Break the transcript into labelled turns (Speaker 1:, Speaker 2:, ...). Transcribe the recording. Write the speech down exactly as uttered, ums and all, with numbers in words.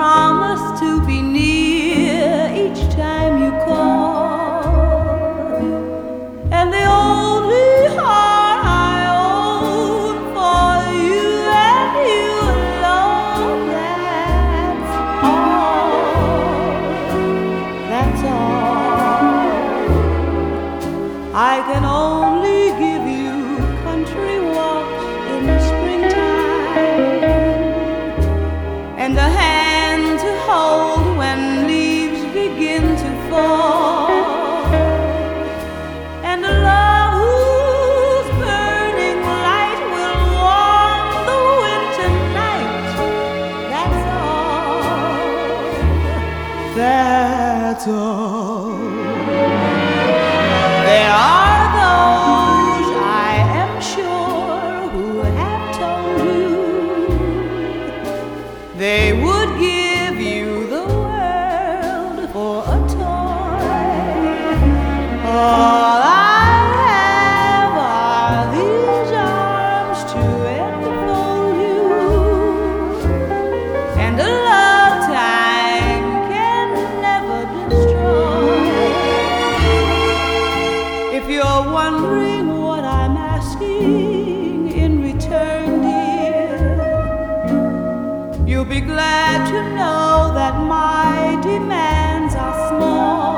Speaker 1: promise to be near each time you call. And the only heart I own for you and you alone, that's all, that's all. I can only give you country walks in the springtime, and a hand to hold when leaves begin to fall, and a love whose burning light will warm the winter night. That's all, that's all. There are those, I am sure, who have told you they would give you the world for a toy. All I have are these arms to enfold you, and a love time can never destroy. If you're wondering what I'm asking in return, dear, you'll be glad to know that my demands are small.